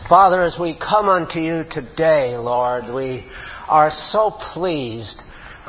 Father, as we come unto you today, Lord, we are so pleased,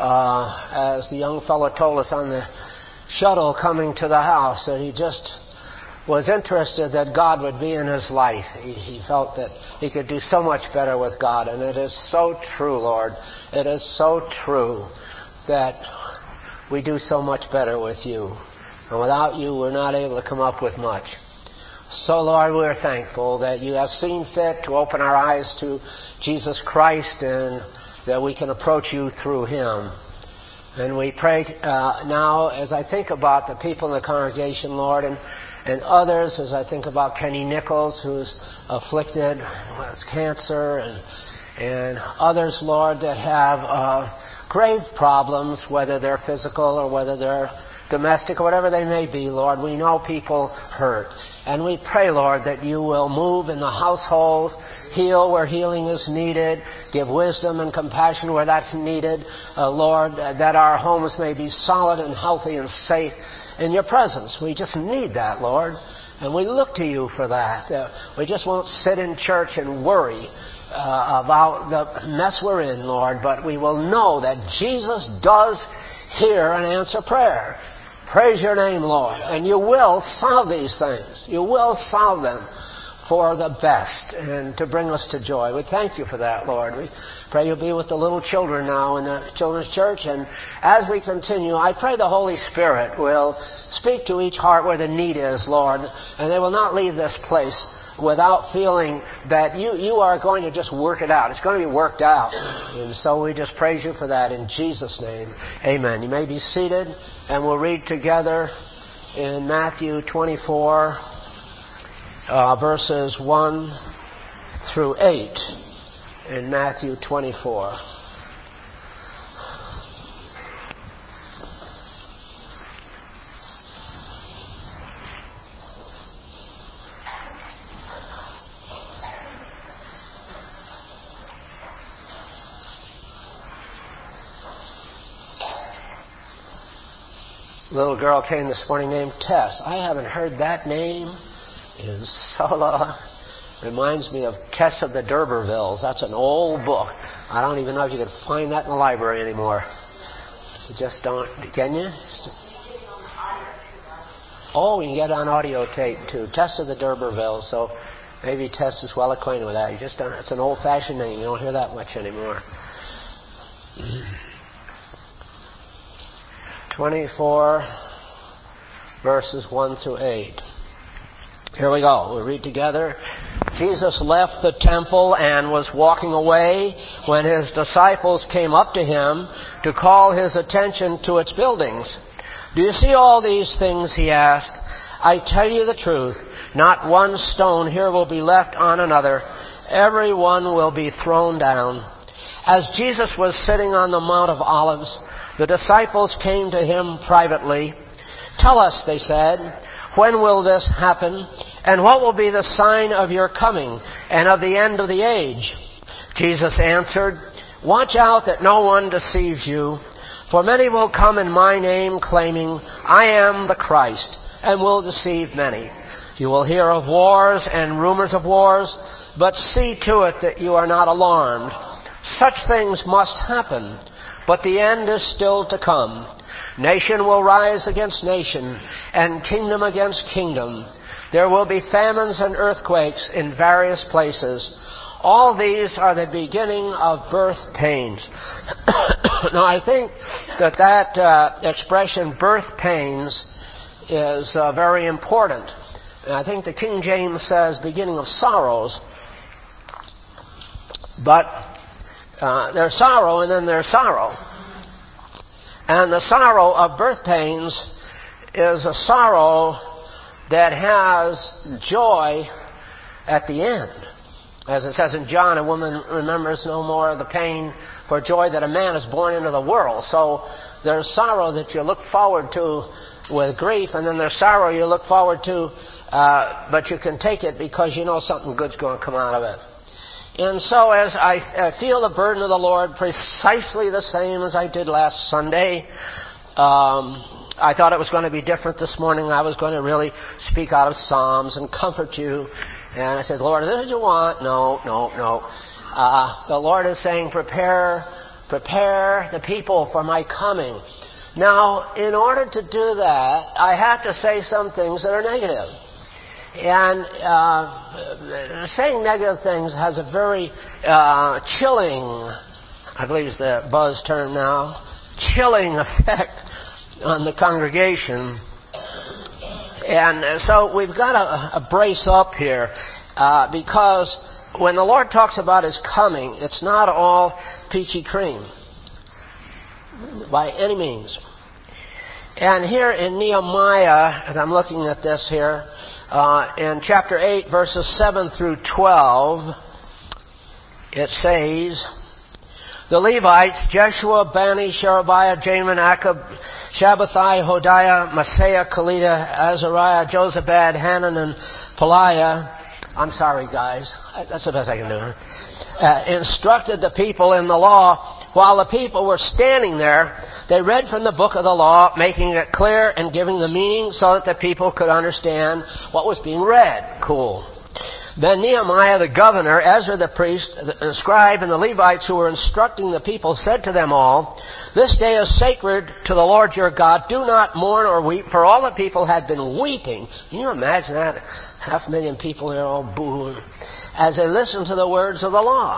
as the young fellow told us on the shuttle coming to the house, that he just was interested that God would be in his life. He felt that he could do so much better with God, and it is so true, Lord. It is so true that we do so much better with you. And without you, we're not able to come up with much. So, Lord, we're thankful that you have seen fit to open our eyes to Jesus Christ and that we can approach you through him. And we pray now, as I think about the people in the congregation, Lord, and others, as I think about Kenny Nichols, who's afflicted with cancer, and others, Lord, that have grave problems, whether they're physical or whether they're domestic or whatever they may be, Lord. We know people hurt. And we pray, Lord, that you will move in the households, heal where healing is needed, give wisdom and compassion where that's needed, Lord, that our homes may be solid and healthy and safe in your presence. We just need that, Lord, and we look to you for that. We just won't sit in church and worry about the mess we're in, Lord, but we will know that Jesus does hear and answer prayer. Praise your name, Lord. And you will solve these things. You will solve them for the best and to bring us to joy. We thank you for that, Lord. We pray you'll be with the little children now in the children's church. And as we continue, I pray the Holy Spirit will speak to each heart where the need is, Lord. And they will not leave this place without feeling that you are going to just work it out. It's going to be worked out. And so we just praise you for that in Jesus' name. Amen. You may be seated, and we'll read together in Matthew 24, verses 1 through 8. In Matthew 24. Little girl came this morning named Tess. I haven't heard that name in so long. Reminds me of Tess of the D'Urbervilles. That's an old book. I don't even know if you can find that in the library anymore. So just don't. Can you? Oh, you can get it on audio tape too. Tess of the D'Urbervilles. So maybe Tess is well acquainted with that. You just don't. It's an old-fashioned name. You don't hear that much anymore. 24 verses 1 through 8. Here we go. We'll read together. Jesus left the temple and was walking away when his disciples came up to him to call his attention to its buildings. Do you see all these things? He asked. I tell you the truth, not one stone here will be left on another. Every one will be thrown down. As Jesus was sitting on the Mount of Olives, the disciples came to him privately. Tell us, they said, when will this happen? And what will be the sign of your coming and of the end of the age? Jesus answered, watch out that no one deceives you, for many will come in my name claiming, I am the Christ, and will deceive many. You will hear of wars and rumors of wars, but see to it that you are not alarmed. Such things must happen, but the end is still to come. Nation will rise against nation, and kingdom against kingdom. There will be famines and earthquakes in various places. All these are the beginning of birth pains. Now, I think that expression, birth pains, is very important. And I think the King James says beginning of sorrows. But there's sorrow and then there's sorrow. And the sorrow of birth pains is a sorrow that has joy at the end. As it says in John, a woman remembers no more the pain for joy that a man is born into the world. So there's sorrow that you look forward to with grief, and then there's sorrow you look forward to, but you can take it because you know something good's going to come out of it. And so as I feel the burden of the Lord precisely the same as I did last Sunday, I thought it was going to be different this morning. I was going to really speak out of Psalms and comfort you And I said, Lord, is this what you want? No. The Lord is saying, prepare the people for my coming. Now, in order to do that, I have to say some things that are negative. And saying negative things has a very chilling, I believe is the buzz term now, chilling effect on the congregation. And so we've got to brace up here because when the Lord talks about His coming, it's not all peachy cream by any means. And here in Nehemiah, as I'm looking at this here, in chapter 8, verses 7 through 12, it says, the Levites, Jeshua, Bani, Sherebiah, Jamin, Akab, Shabbathai, Hodiah, Maaseiah, Kelita, Azariah, Jozabad, Hanan, and Peliah, I'm sorry guys, that's the best I can do, instructed the people in the law. While the people were standing there, they read from the book of the law, making it clear and giving the meaning so that the people could understand what was being read. Cool. Then Nehemiah the governor, Ezra the priest, the scribe, and the Levites who were instructing the people said to them all, this day is sacred to the Lord your God. Do not mourn or weep, for all the people had been weeping. Can you imagine that? 500,000 people there all booing as they listened to the words of the law.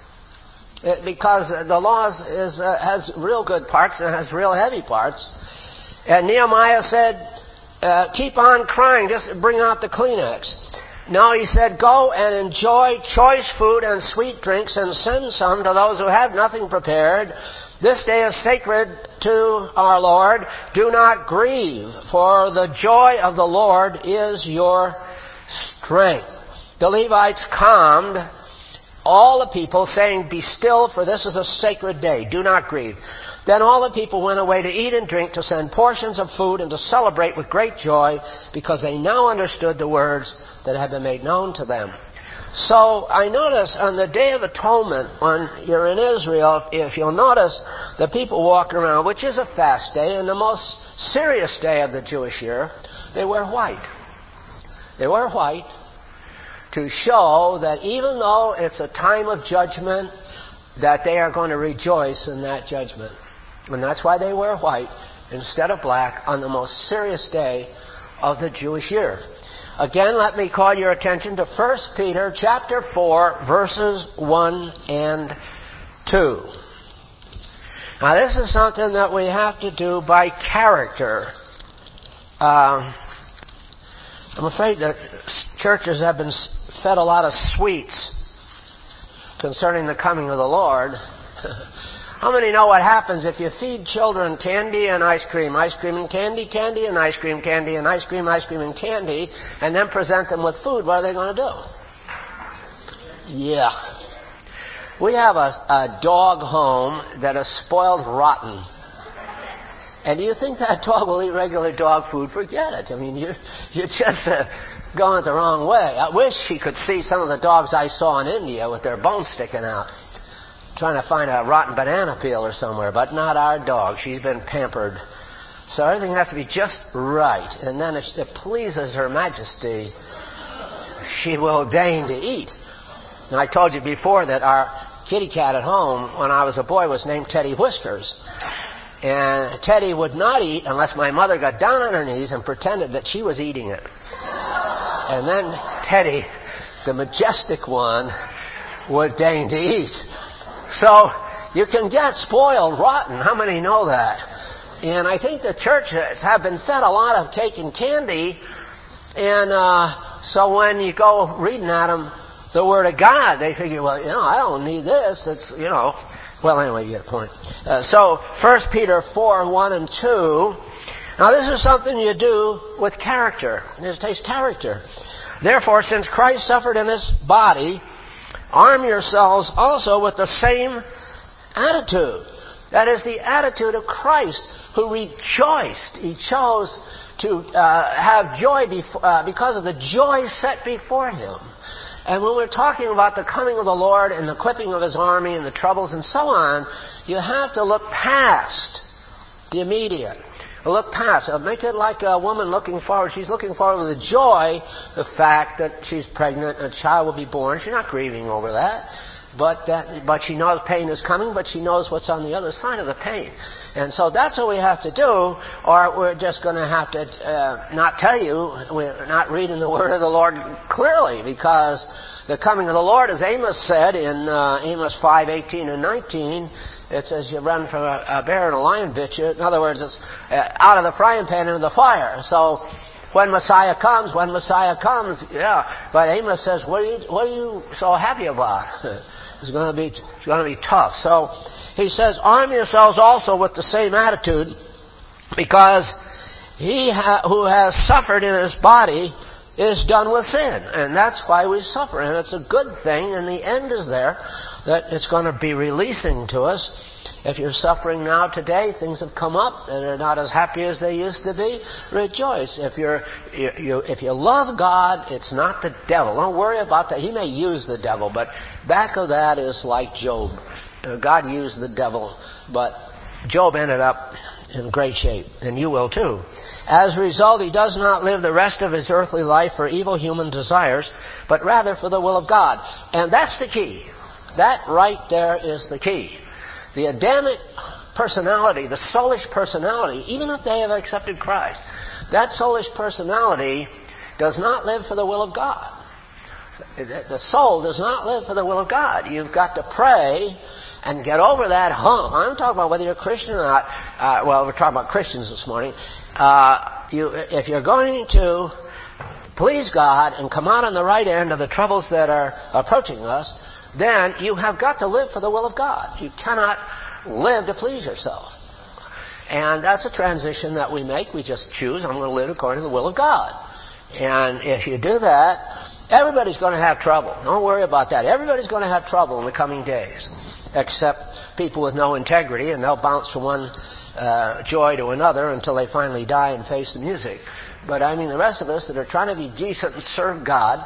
Because the law has real good parts and has real heavy parts. And Nehemiah said, keep on crying, just bring out the Kleenex. No, he said, go and enjoy choice food and sweet drinks and send some to those who have nothing prepared. This day is sacred to our Lord. Do not grieve, for the joy of the Lord is your strength. The Levites calmed all the people, saying, be still, for this is a sacred day. Do not grieve. Then all the people went away to eat and drink, to send portions of food, and to celebrate with great joy, because they now understood the words that had been made known to them. So I notice on the Day of Atonement, when you're in Israel, if you'll notice, the people walk around, which is a fast day, and the most serious day of the Jewish year, they wear white. They wear white to show that even though it's a time of judgment, that they are going to rejoice in that judgment. And that's why they wear white instead of black on the most serious day of the Jewish year. Again, let me call your attention to 1 Peter chapter 4, verses 1 and 2. Now this is something that we have to do by character. I'm afraid that churches have been fed a lot of sweets concerning the coming of the Lord. How many know what happens if you feed children candy and ice cream and candy, candy and ice cream, candy and ice cream and candy, and then present them with food? What are they going to do? Yeah. We have a dog home that is spoiled rotten. And do you think that dog will eat regular dog food? Forget it. I mean, you're just going the wrong way. I wish she could see some of the dogs I saw in India with their bones sticking out, trying to find a rotten banana peel or somewhere, but not our dog. She's been pampered. So everything has to be just right. And then if it pleases Her Majesty, she will deign to eat. And I told you before that our kitty cat at home, when I was a boy, was named Teddy Whiskers. And Teddy would not eat unless my mother got down on her knees and pretended that she was eating it. And then Teddy, the majestic one, would deign to eat. So you can get spoiled rotten. How many know that? And I think the churches have been fed a lot of cake and candy. And so when you go reading at them the Word of God, they figure, well, I don't need this. It's, Well, anyway, you get the point. So 1 Peter 4, 1 and 2. Now this is something you do with character. It takes character. Therefore, since Christ suffered in His body, arm yourselves also with the same attitude. That is the attitude of Christ, who rejoiced. He chose to have joy because of the joy set before Him. And when we're talking about the coming of the Lord and the equipping of His army and the troubles and so on, you have to look past the immediate. Look past. Make it like a woman looking forward. She's looking forward with joy the fact that she's pregnant and a child will be born. She's not grieving over that. But she knows pain is coming, but she knows what's on the other side of the pain. And so that's what we have to do, or we're just going to have to not tell you. We're not reading the word of the Lord clearly, because the coming of the Lord, as Amos said in Amos 5:18 and 19, it says you run from a bear and a lion bit you. In other words, it's out of the frying pan into the fire. So when Messiah comes, yeah. But Amos says, what are you so happy about? It's going to be tough. So he says, arm yourselves also with the same attitude, because he who has suffered in his body is done with sin. And that's why we suffer. And it's a good thing, and the end is there, that it's going to be releasing to us. If you're suffering now today, things have come up and are not as happy as they used to be, rejoice. If you love God, it's not the devil. Don't worry about that. He may use the devil, but back of that is like Job. God used the devil, but Job ended up in great shape, and you will too. As a result, he does not live the rest of his earthly life for evil human desires, but rather for the will of God. And that's the key. That right there is the key. The Adamic personality, the soulish personality, even if they have accepted Christ, that soulish personality does not live for the will of God. The soul does not live for the will of God. You've got to pray and get over that hump. I'm talking about whether you're a Christian or not. We're talking about Christians this morning. If you're going to please God and come out on the right end of the troubles that are approaching us, then you have got to live for the will of God. You cannot live to please yourself. And that's a transition that we make. We just choose, I'm going to live according to the will of God. And if you do that, everybody's going to have trouble. Don't worry about that. Everybody's going to have trouble in the coming days, except people with no integrity, and they'll bounce from one joy to another until they finally die and face the music. But I mean, the rest of us that are trying to be decent and serve God,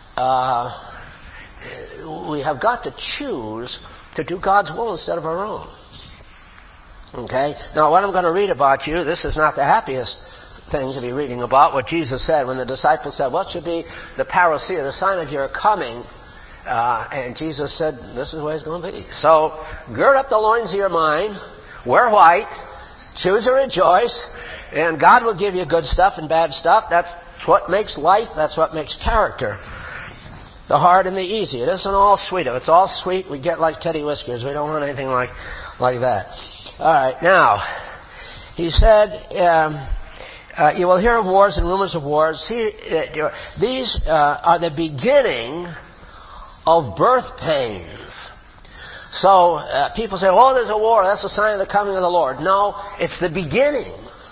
we have got to choose to do God's will instead of our own. Okay? Now, what I'm going to read about you, this is not the happiest thing to be reading about. What Jesus said when the disciples said, what should be the parousia, the sign of your coming? And Jesus said, this is the way it's going to be. So, gird up the loins of your mind, wear white, choose to rejoice, and God will give you good stuff and bad stuff. That's what makes life, that's what makes character. The hard and the easy. It isn't all sweet. If it's all sweet, we get like Teddy Whiskers. We don't want anything like that. All right. Now, he said, you will hear of wars and rumors of wars. See, these are the beginning of birth pains. So people say, oh, there's a war. That's a sign of the coming of the Lord. No, it's the beginning.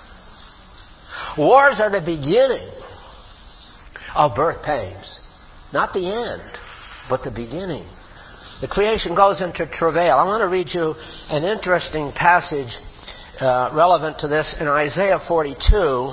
Wars are the beginning of birth pains. Not the end, but the beginning. The creation goes into travail. I want to read you an interesting passage relevant to this in Isaiah 42.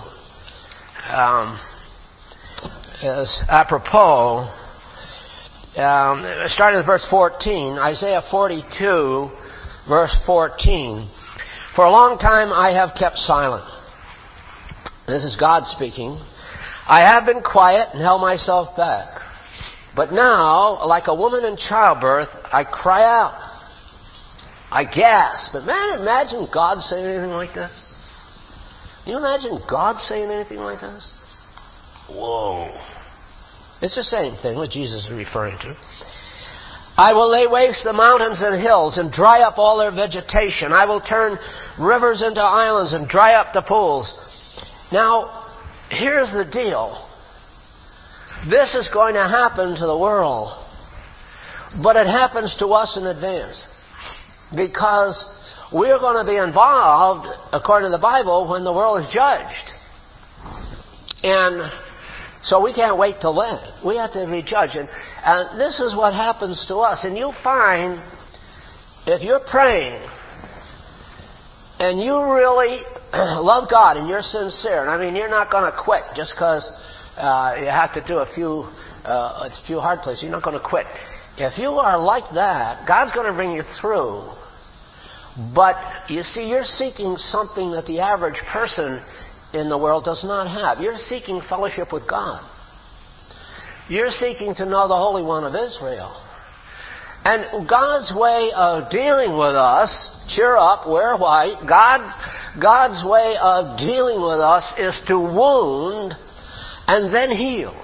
As apropos, starting with verse 14, Isaiah 42, verse 14. For a long time I have kept silent. This is God speaking. I have been quiet and held myself back. But now, like a woman in childbirth, I cry out. I gasp. But man, imagine God saying anything like this? Can you imagine God saying anything like this? Whoa. It's the same thing what Jesus is referring to. I will lay waste the mountains and hills and dry up all their vegetation. I will turn rivers into islands and dry up the pools. Now, here's the deal. This is going to happen to the world. But it happens to us in advance. Because we're going to be involved, according to the Bible, when the world is judged. And so we can't wait till then. We have to be judged. And this is what happens to us. And you'll find, if you're praying, and you really love God, and you're sincere, and I mean, you're not going to quit just because you have to do a few hard places. You're not going to quit. If you are like that, God's going to bring you through But you see, you're seeking something that the average person in the world does not have. You're seeking fellowship with God. You're seeking to know the Holy One of Israel. And God's way of dealing with us, cheer up, wear white, God's way of dealing with us is to wound and then heal.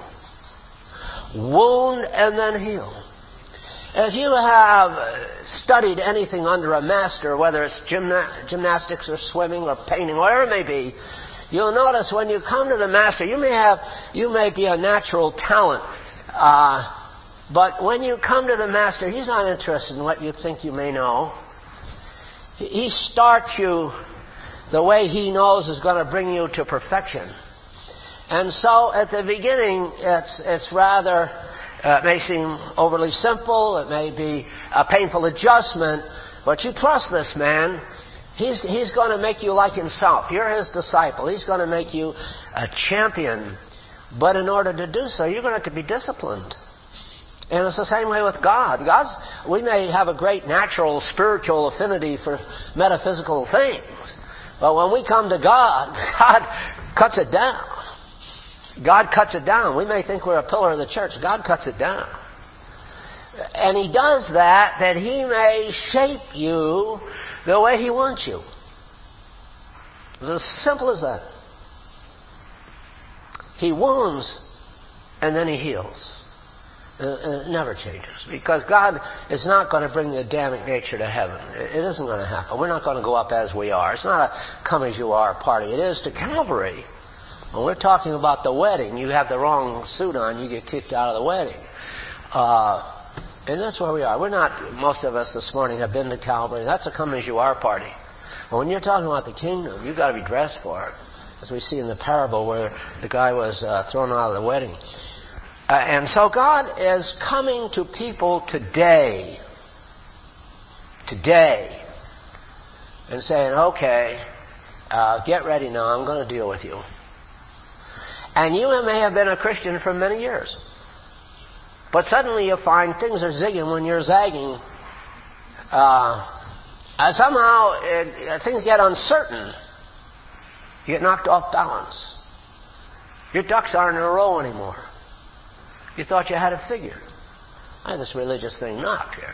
Wound and then heal. If you have studied anything under a master, whether it's gymnastics or swimming or painting, whatever it may be, you'll notice when you come to the master, you may be a natural talent, but when you come to the master, he's not interested in what you think you may know. He starts you the way he knows is going to bring you to perfection. And so at the beginning, it's rather, it may seem overly simple, it may be a painful adjustment, but you trust this man. He's going to make you like himself. You're his disciple. He's going to make you a champion. But in order to do so, you're going to have to be disciplined. And it's the same way with God. We may have a great natural spiritual affinity for metaphysical things, but when we come to God, God cuts it down. God cuts it down. We may think we're a pillar of the church. God cuts it down. And He does that He may shape you the way He wants you. It's as simple as that. He wounds and then He heals. It never changes, because God is not going to bring the Adamic nature to heaven. It isn't going to happen. We're not going to go up as we are. It's not a come as you are party. It is to Calvary. When we're talking about the wedding, you have the wrong suit on, you get kicked out of the wedding. And that's where we are. Most of us this morning have been to Calvary. That's a come as you are party. But when you're talking about the kingdom, you've got to be dressed for it. As we see in the parable where the guy was thrown out of the wedding. And so God is coming to people today, and saying, okay, get ready now, I'm going to deal with you. And you may have been a Christian for many years, but suddenly you find things are zigging when you're zagging. And somehow things get uncertain. You get knocked off balance. Your ducks aren't in a row anymore. You thought you had it figured. I had this religious thing knocked here.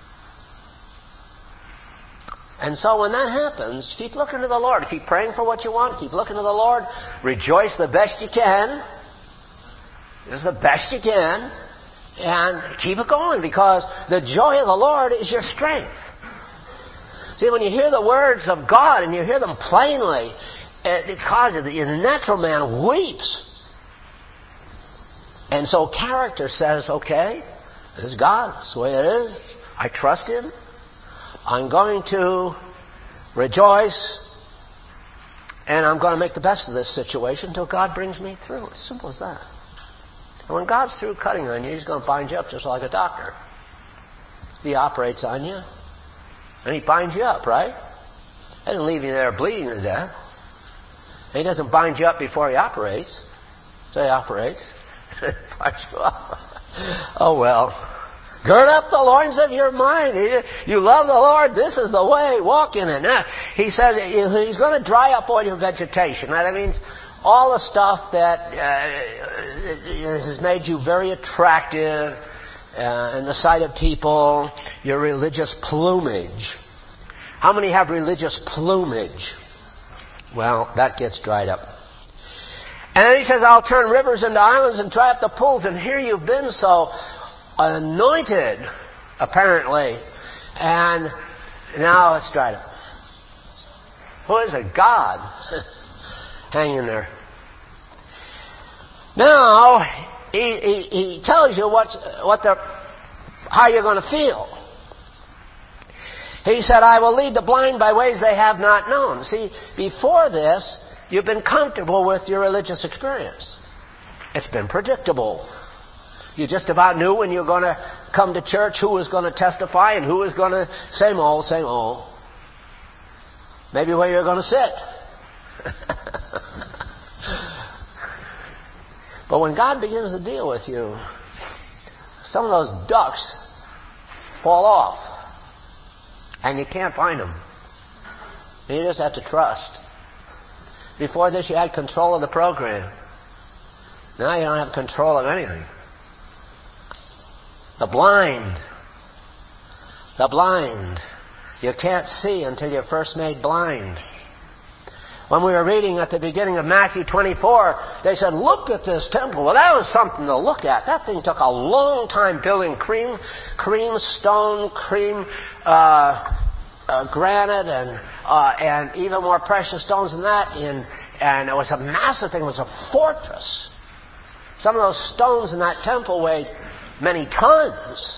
And so when that happens, keep looking to the Lord. Keep praying for what you want. Keep looking to the Lord. Rejoice the best you can. It's the best you can. And keep it going, because the joy of the Lord is your strength. See, when you hear the words of God and you hear them plainly, it causes the natural man weeps. And so character says, okay, this is God. That's the way it is. I trust Him. I'm going to rejoice. And I'm going to make the best of this situation until God brings me through. It's simple as that. And when God's through cutting on you, He's going to bind you up just like a doctor. He operates on you. And He binds you up, right? He doesn't leave you there bleeding to death. He doesn't bind you up before He operates. So He operates. Binds you up. Oh well. Gird up the loins of your mind. You love the Lord. This is the way. Walk in it. Now, He says He's going to dry up all your vegetation. That means all the stuff that has made you very attractive in the sight of people, your religious plumage. How many have religious plumage? Well, that gets dried up. And then He says, I'll turn rivers into islands and dry up the pools. And here you've been so anointed, apparently, and now it's dried up. Who is it? God. Hang in there. Now, He tells you how you're going to feel. He said, I will lead the blind by ways they have not known. See, before this, you've been comfortable with your religious experience. It's been predictable. You just about knew when you were going to come to church who was going to testify and who was going to, same old. Maybe where you're going to sit. But when God begins to deal with you, some of those ducks fall off. And you can't find them. And you just have to trust. Before this, you had control of the program. Now you don't have control of anything. The blind. You can't see until you're first made blind. When we were reading at the beginning of Matthew 24, they said, look at this temple. Well, that was something to look at. That thing took a long time building. Cream stone, granite, and even more precious stones than that. And it was a massive thing. It was a fortress. Some of those stones in that temple weighed many tons.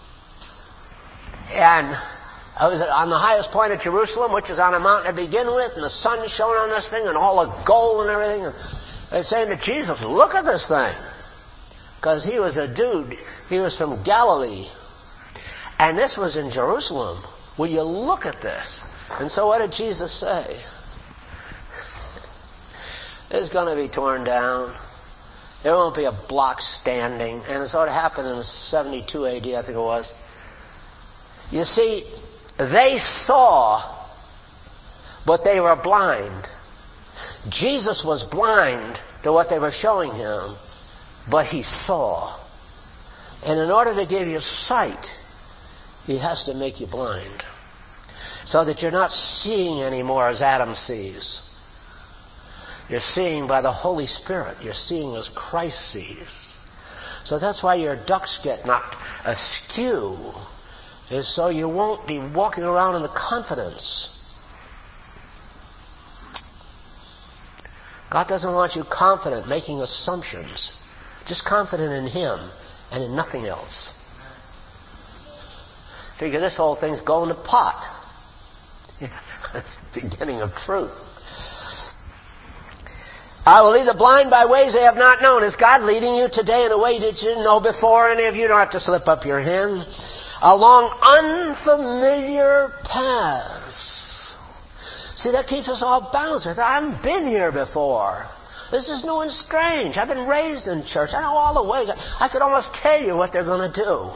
And I was on the highest point of Jerusalem, which is on a mountain to begin with, and the sun shone on this thing, and all the gold and everything. And they're saying to Jesus, look at this thing. Because he was a dude. He was from Galilee. And this was in Jerusalem. Will you look at this? And so what did Jesus say? It's going to be torn down. There won't be a block standing. And so it happened in 72 AD, I think it was. You see, they saw, but they were blind. Jesus was blind to what they were showing him, but he saw. And in order to give you sight, he has to make you blind. So that you're not seeing anymore as Adam sees. You're seeing by the Holy Spirit. You're seeing as Christ sees. So that's why your ducks get knocked askew, is so you won't be walking around in the confidence. God doesn't want you confident, making assumptions. Just confident in Him and in nothing else. Figure this whole thing's going to pot. That's the beginning of truth. I will lead the blind by ways they have not known. Is God leading you today in a way that you didn't know before? Any of you don't have to slip up your hand. Along unfamiliar paths. See, that keeps us all balanced. I haven't been here before. This is new and strange. I've been raised in church. I know all the ways. I could almost tell you what they're going to do.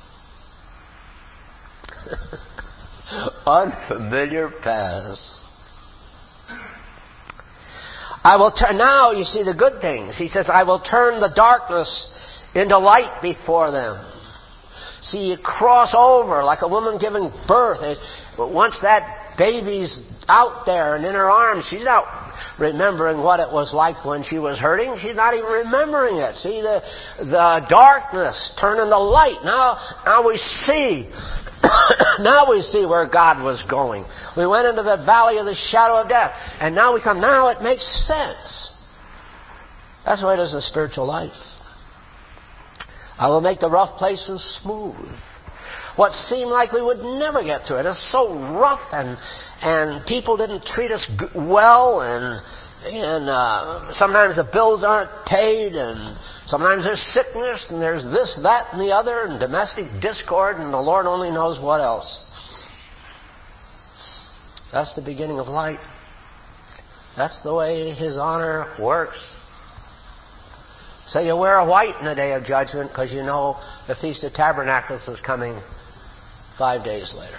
Unfamiliar paths. I will turn, now you see the good things. He says, I will turn the darkness into light before them. See, you cross over like a woman giving birth. Once that baby's out there and in her arms, she's not remembering what it was like when she was hurting. She's not even remembering it. See, the darkness turn into light. Now we see. Now we see where God was going. We went into the valley of the shadow of death. And now we come. Now it makes sense. That's the way it is in spiritual life. I will make the rough places smooth. What seemed like we would never get through it is so rough, and people didn't treat us well, and sometimes the bills aren't paid, and sometimes there's sickness, and there's this, that, and the other, and domestic discord, and the Lord only knows what else. That's the beginning of light. That's the way His honor works. So you wear a white in the day of judgment because you know the Feast of Tabernacles is coming 5 days later.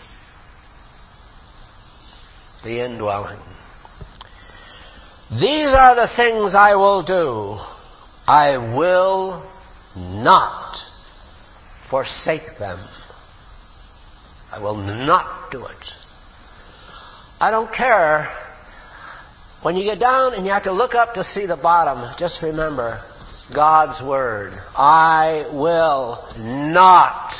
The indwelling. These are the things I will do. I will not forsake them. I will not do it. I don't care. When you get down and you have to look up to see the bottom, just remember God's Word. I will not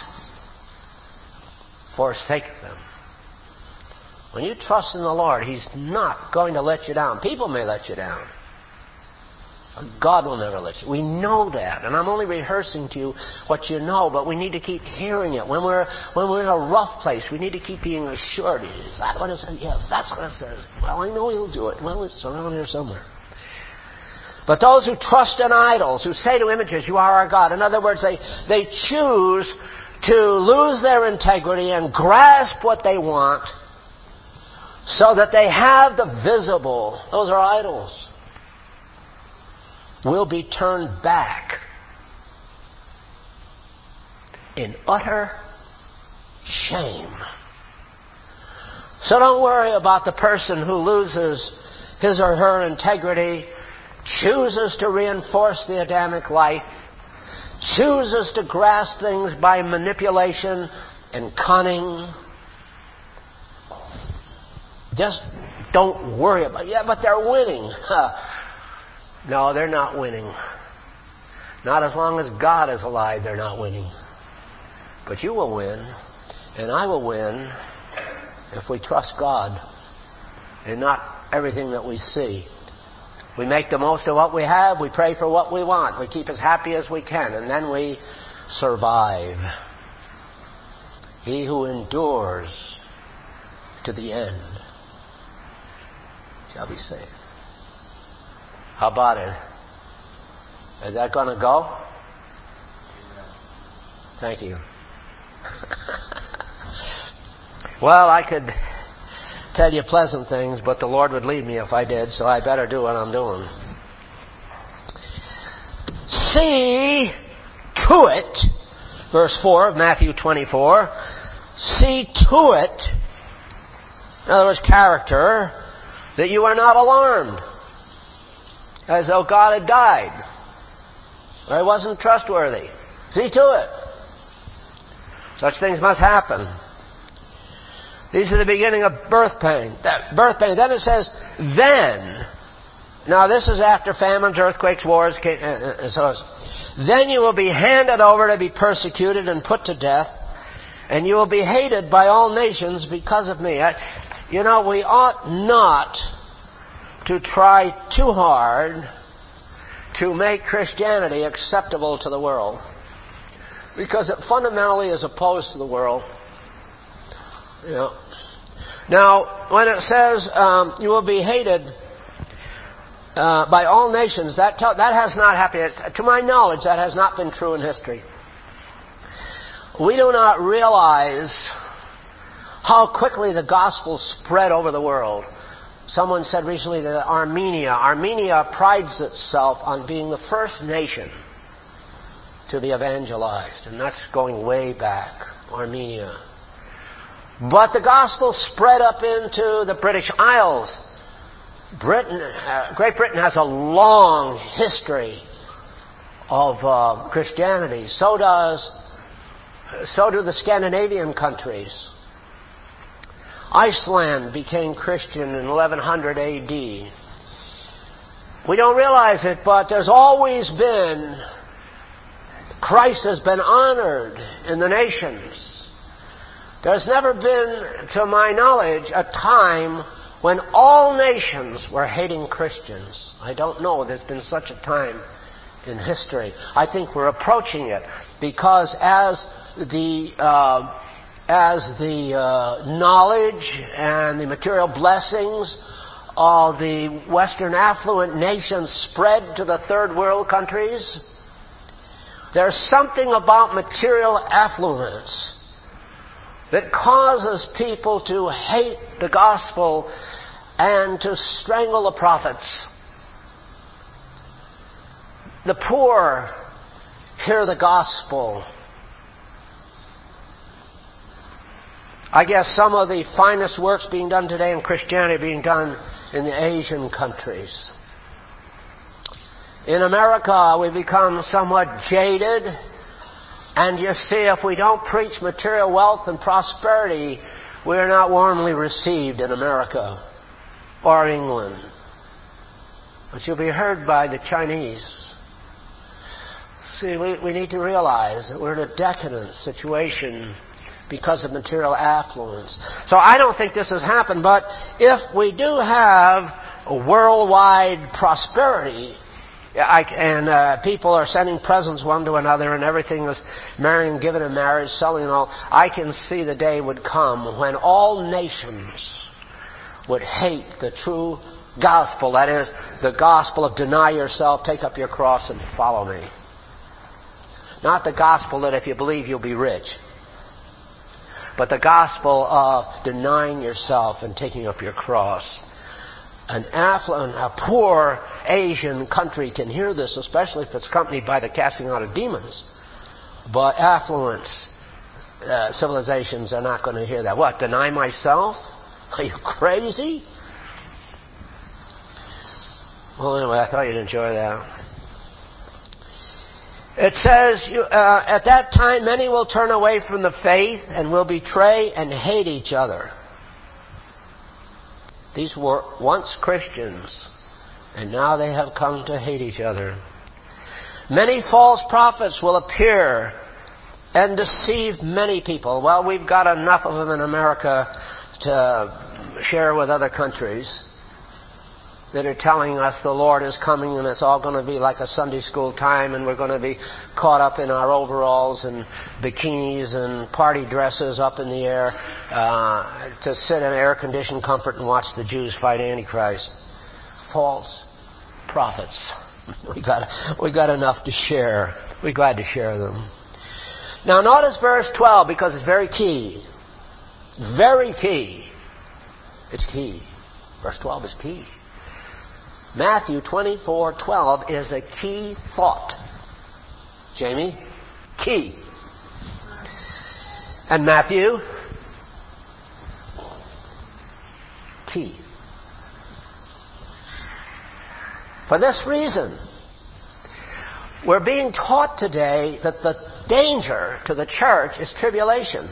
forsake them. When you trust in the Lord, He's not going to let you down. People may let you down. God will never let you. We know that. And I'm only rehearsing to you what you know, but we need to keep hearing it. When we're in a rough place, we need to keep being assured. Is that what it says? Yeah, that's what it says. Well, I know He'll do it. Well, it's around here somewhere. But those who trust in idols, who say to images, you are our God. In other words, they choose to lose their integrity and grasp what they want so that they have the visible. Those are idols. Will be turned back in utter shame. So don't worry about the person who loses his or her integrity, chooses to reinforce the Adamic life, chooses to grasp things by manipulation and cunning. Just don't worry about it. Yeah, but they're winning. No, they're not winning. Not as long as God is alive, they're not winning. But you will win, and I will win if we trust God and not everything that we see. We make the most of what we have. We pray for what we want. We keep as happy as we can, and then we survive. He who endures to the end shall be saved. How about it? Is that going to go? Thank you. Well, I could tell you pleasant things, but the Lord would leave me if I did, so I better do what I'm doing. See to it, verse 4 of Matthew 24, see to it, in other words, character, that you are not alarmed, as though God had died, or He wasn't trustworthy. See to it. Such things must happen. These are the beginning of birth pain. Then it says, then. Now this is after famines, earthquakes, wars, then you will be handed over to be persecuted and put to death, and you will be hated by all nations because of me. We ought not to try too hard to make Christianity acceptable to the world, because it fundamentally is opposed to the world. Now, when it says you will be hated by all nations, that has not happened. To my knowledge, that has not been true in history. We do not realize how quickly the gospel spread over the world. Someone said recently that Armenia prides itself on being the first nation to be evangelized, and that's going way back, Armenia. But the gospel spread up into the British Isles. Great Britain has a long history of Christianity. So do the Scandinavian countries. Iceland became Christian in 1100 A.D. We don't realize it, but there's always been, Christ has been honored in the nations. There's never been, to my knowledge, a time when all nations were hating Christians. I don't know there's been such a time in history. I think we're approaching it, because as the knowledge and the material blessings of the Western affluent nations spread to the third world countries, there's something about material affluence that causes people to hate the gospel and to strangle the prophets. The poor hear the gospel. I guess some of the finest works being done today in Christianity are being done in the Asian countries. In America, we become somewhat jaded. And you see, if we don't preach material wealth and prosperity, we are not warmly received in America or England. But you'll be heard by the Chinese. See, we need to realize that we're in a decadent situation because of material affluence. So I don't think this has happened, but if we do have a worldwide prosperity, and people are sending presents one to another, and everything is marrying, given in marriage, selling and all, I can see the day would come when all nations would hate the true gospel. That is, the gospel of deny yourself, take up your cross, and follow me. Not the gospel that if you believe you'll be rich, but the gospel of denying yourself and taking up your cross. An affluent, a poor Asian country can hear this, especially if it's accompanied by the casting out of demons. But affluent civilizations are not going to hear that. What? Deny myself? Are you crazy? Well, anyway, I thought you'd enjoy that. It says, at that time many will turn away from the faith and will betray and hate each other. These were once Christians, and now they have come to hate each other. Many false prophets will appear and deceive many people. Well, we've got enough of them in America to share with other countries that are telling us the Lord is coming and it's all going to be like a Sunday school time and we're going to be caught up in our overalls and bikinis and party dresses up in the air to sit in air-conditioned comfort and watch the Jews fight Antichrist. False prophets. We got enough to share. We're glad to share them. Now notice verse 12 because it's very key. Very key. It's key. Verse 12 is key. Matthew 24:12 is a key thought. Jamie? Key. And Matthew? Key. For this reason, we're being taught today that the danger to the church is tribulation.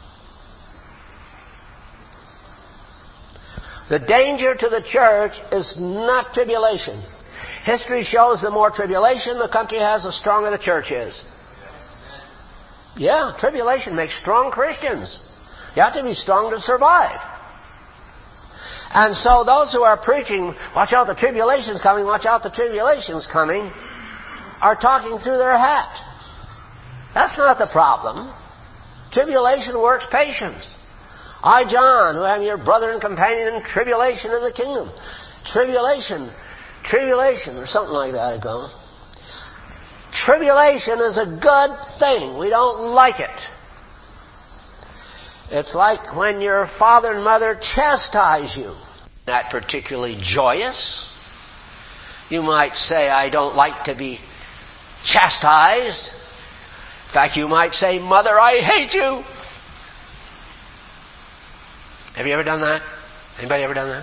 The danger to the church is not tribulation. History shows the more tribulation the country has, the stronger the church is. Yeah, tribulation makes strong Christians. You have to be strong to survive. And so those who are preaching, watch out, the tribulation's coming, watch out, the tribulation's coming, are talking through their hat. That's not the problem. Tribulation works patience. I, John, who am your brother and companion in tribulation in the kingdom. Tribulation, or something like that it goes. Tribulation is a good thing. We don't like it. It's like when your father and mother chastise you. Not particularly joyous. You might say, I don't like to be chastised. In fact, you might say, Mother, I hate you. Have you ever done that? Anybody ever done that?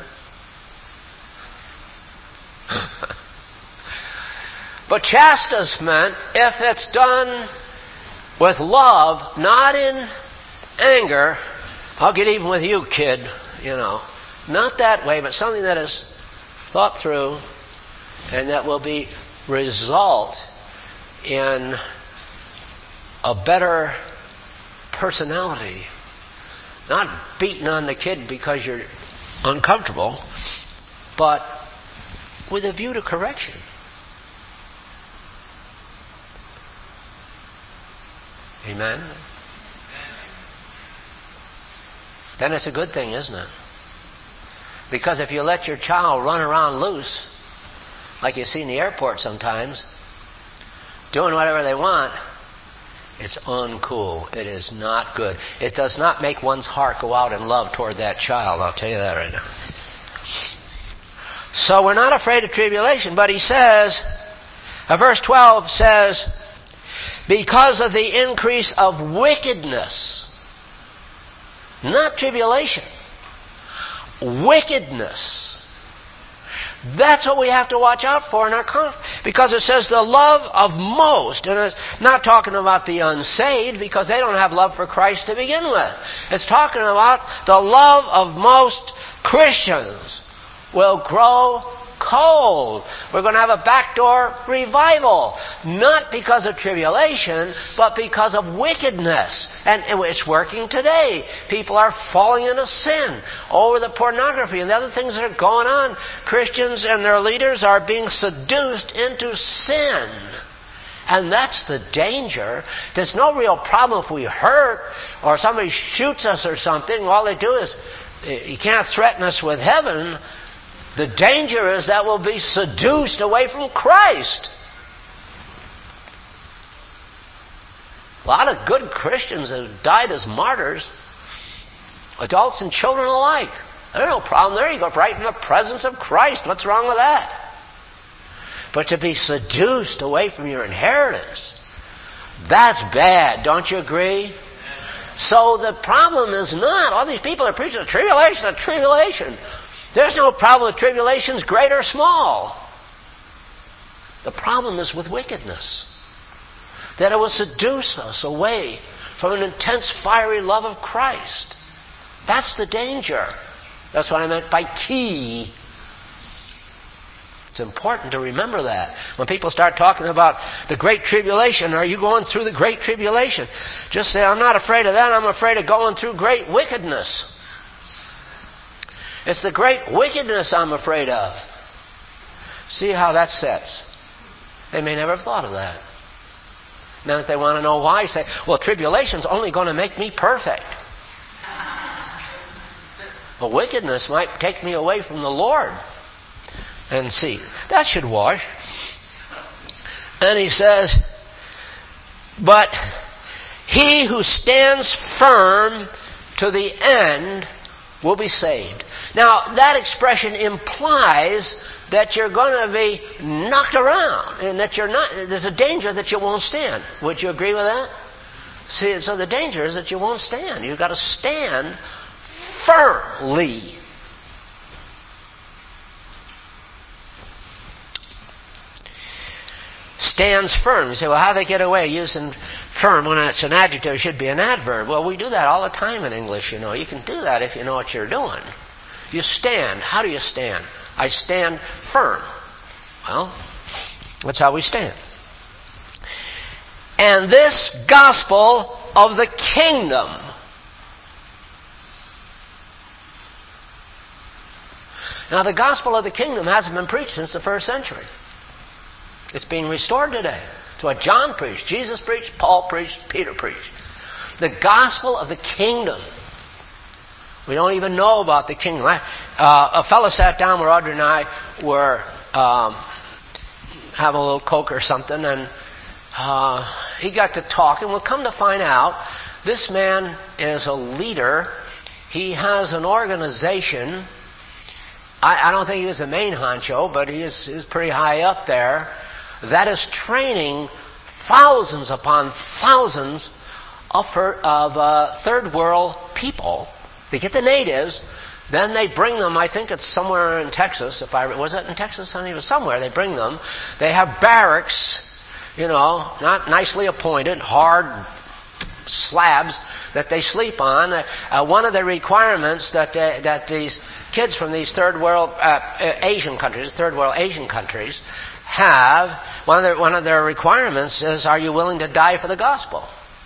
But chastisement, if it's done with love, not in anger, I'll get even with you, kid, not that way, but something that is thought through and that will be result in a better personality. Not beating on the kid because you're uncomfortable, but with a view to correction. Amen? Then it's a good thing, isn't it? Because if you let your child run around loose, like you see in the airport sometimes, doing whatever they want, it's uncool. It is not good. It does not make one's heart go out in love toward that child. I'll tell you that right now. So we're not afraid of tribulation, but he says, verse 12 says, because of the increase of wickedness, not tribulation, wickedness. That's what we have to watch out for in our conflict. Because it says the love of most, and it's not talking about the unsaved, because they don't have love for Christ to begin with. It's talking about the love of most Christians will grow cold. We're going to have a backdoor revival. Not because of tribulation, but because of wickedness. And it's working today. People are falling into sin over the pornography and the other things that are going on. Christians and their leaders are being seduced into sin. And that's the danger. There's no real problem if we hurt or somebody shoots us or something. All they do is, you can't threaten us with heaven. The danger is that we'll be seduced away from Christ. A lot of good Christians have died as martyrs, adults and children alike. There's no problem there. You go right in the presence of Christ. What's wrong with that? But to be seduced away from your inheritance, that's bad. Don't you agree? So the problem is not, all these people are preaching the tribulation. There's no problem with tribulations, great or small. The problem is with wickedness. That it will seduce us away from an intense, fiery love of Christ. That's the danger. That's what I meant by key. It's important to remember that. When people start talking about the Great Tribulation, are you going through the Great Tribulation? Just say, I'm not afraid of that. I'm afraid of going through great wickedness. It's the great wickedness I'm afraid of. See how that sets. They may never have thought of that. Then if they want to know why, say, well, tribulation's only going to make me perfect. But wickedness might take me away from the Lord. And see, that should wash. And he says, but he who stands firm to the end will be saved. Now, that expression implies that you're going to be knocked around and that there's a danger that you won't stand. Would you agree with that? See, so the danger is that you won't stand. You've got to stand firmly. Stands firm. You say, well, how do they get away using firm when it's an adjective? It should be an adverb. Well, we do that all the time in English, you know. You can do that if you know what you're doing. You stand. How do you stand? I stand firm. Well, that's how we stand. And this gospel of the kingdom. Now, the gospel of the kingdom hasn't been preached since the first century. It's being restored today. It's what John preached, Jesus preached, Paul preached, Peter preached. The gospel of the kingdom. We don't even know about the kingdom. A fellow sat down where Audrey and I were having a little Coke or something, and he got to talking. We'll come to find out, this man is a leader. He has an organization. I don't think he was the main honcho, but he's pretty high up there. That is training thousands upon thousands of third world people. They get the natives, then they bring them, I think it's somewhere in Texas, was it in Texas, honey? It was somewhere, they bring them. They have barracks, you know, not nicely appointed, hard slabs that they sleep on. One of the requirements that these kids from these third world Asian countries have, one of their requirements is, are you willing to die for the gospel?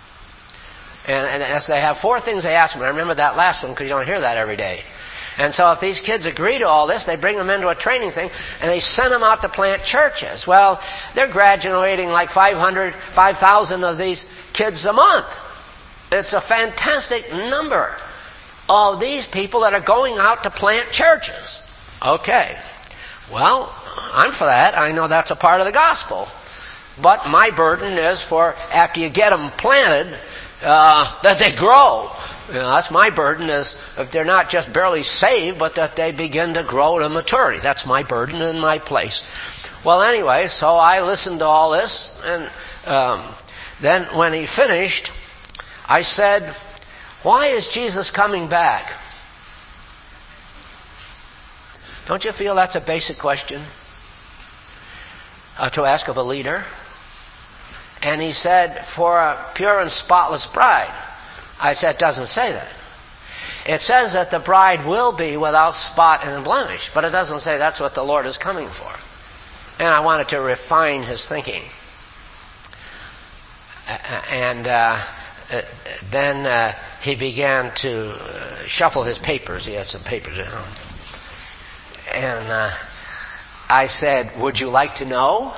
And as they have 4 things they ask them. I remember that last one because you don't hear that every day. And so if these kids agree to all this, they bring them into a training thing and they send them out to plant churches. Well, they're graduating like 5,000 of these kids a month. It's a fantastic number of these people that are going out to plant churches. Okay. Well, I'm for that. I know that's a part of the gospel. But my burden is for, after you get them planted, that they grow. You know, that's my burden, is if they're not just barely saved, but that they begin to grow to maturity. That's my burden and my place. Well, anyway, so I listened to all this, and then when he finished, I said, why is Jesus coming back? Don't you feel that's a basic question to ask of a leader? And he said, for a pure and spotless bride. I said, it doesn't say that. It says that the bride will be without spot and blemish, but it doesn't say that's what the Lord is coming for. And I wanted to refine his thinking. And then he began to shuffle his papers. He had some papers at home. And I said, would you like to know?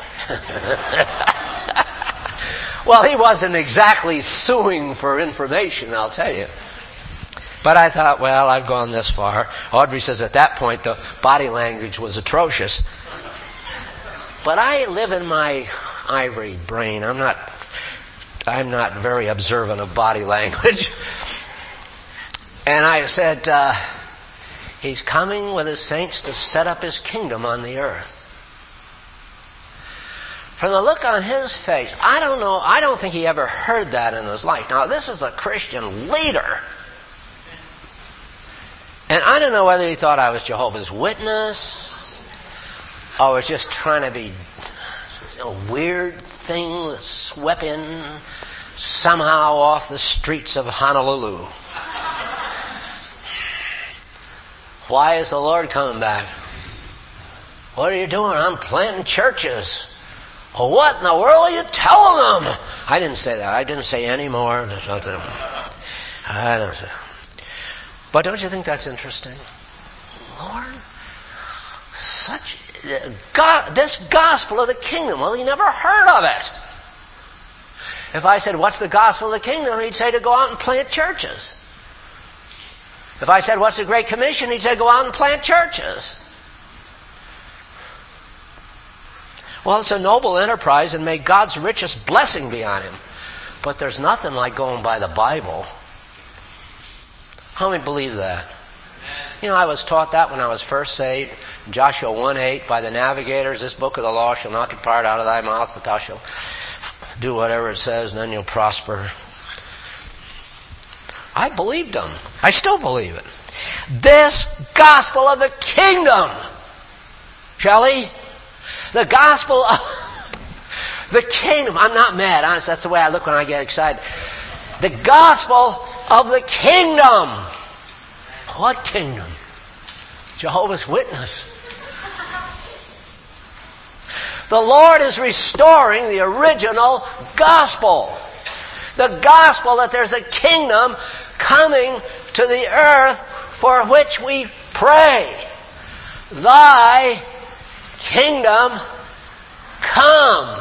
Well, he wasn't exactly suing for information, I'll tell you. But I thought, well, I've gone this far. Audrey says at that point the body language was atrocious. But I live in my ivory brain. I'm not very observant of body language. And I said, he's coming with his saints to set up his kingdom on the earth. From the look on his face, I don't think he ever heard that in his life. Now, this is a Christian leader. And I don't know whether he thought I was Jehovah's Witness or was just trying to be a weird thing that swept in somehow off the streets of Honolulu. Why is the Lord coming back? What are you doing? I'm planting churches. Well, what in the world are you telling them? I didn't say that. I didn't say any more. There's nothing. I don't say. But don't you think that's interesting? Lord, this gospel of the kingdom. Well, he never heard of it. If I said, what's the gospel of the kingdom? He'd say to go out and plant churches. If I said, what's the Great Commission? He'd say, go out and plant churches. Well, it's a noble enterprise, and may God's richest blessing be on him. But there's nothing like going by the Bible. How many believe that? You know, I was taught that when I was first saved. Joshua 1:8, by the navigators, this book of the law shall not depart out of thy mouth, but thou shalt do whatever it says, and then you'll prosper. I believed them. I still believe it. This gospel of the kingdom, Shelley, the gospel of the kingdom. I'm not mad, honestly. That's the way I look when I get excited. The gospel of the kingdom. What kingdom? Jehovah's Witness. The Lord is restoring the original gospel. The gospel that there's a kingdom coming to the earth for which we pray. Thy kingdom come.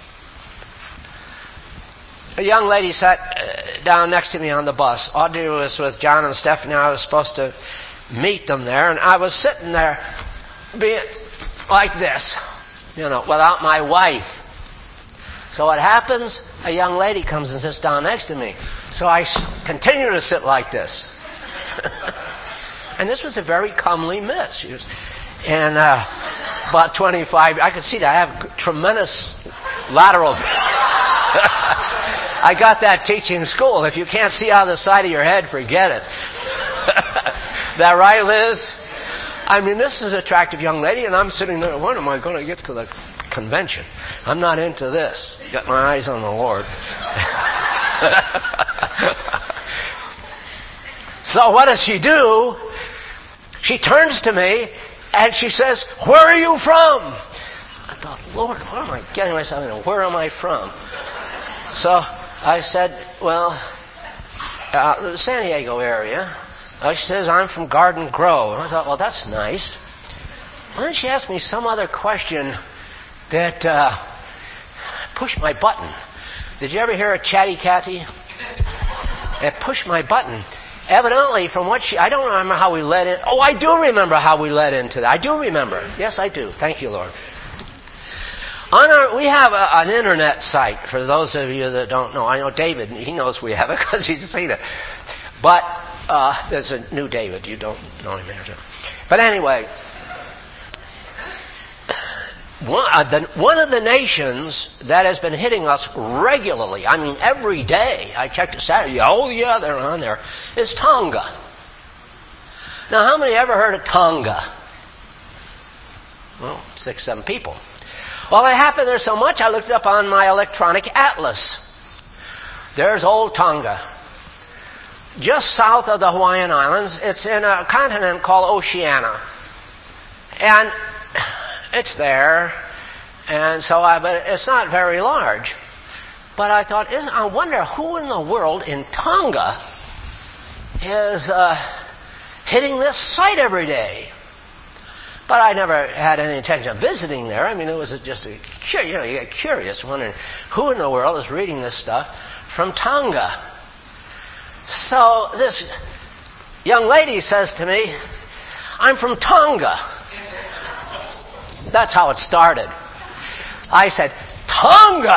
A young lady sat down next to me on the bus. Audrey was with John and Stephanie. I was supposed to meet them there, and I was sitting there being like this, without my wife. So what happens? A young lady comes and sits down next to me. So I continue to sit like this. And this was a very comely miss. And about 25, I could see that. I have tremendous lateral. I got that teaching in school. If you can't see out of the side of your head, forget it. That right, Liz? I mean, this is an attractive young lady, and I'm sitting there, when am I going to get to the convention? I'm not into this. Got my eyes on the Lord. So what does she do? She turns to me, and she says, where are you from? I thought, Lord, what am I getting myself into? Where am I from? So I said, well, the San Diego area. She says, I'm from Garden Grove. And I thought, well, that's nice. And then she asked me some other question that pushed my button. Did you ever hear of Chatty Cathy? It pushed my button. Evidently, from what I don't remember how we led in. Oh, I do remember how we led into that. I do remember. Yes, I do. Thank you, Lord. We have an internet site, for those of you that don't know. I know David, he knows we have it because he's seen it. But there's a new David. You don't know him here. But anyway, one of the nations that has been hitting us regularly, I mean every day, I checked it Saturday, oh yeah, they're on there, is Tonga. Now, how many ever heard of Tonga? Well, 6, 7 people. Well, it happened there so much, I looked it up on my electronic atlas. There's old Tonga. Just south of the Hawaiian Islands, it's in a continent called Oceania. And it's there, and so but it's not very large. But I thought, I wonder who in the world in Tonga is hitting this site every day. But I never had any intention of visiting there. I mean, it was just you get curious, wondering who in the world is reading this stuff from Tonga. So this young lady says to me, I'm from Tonga. That's how it started. I said, Tonga!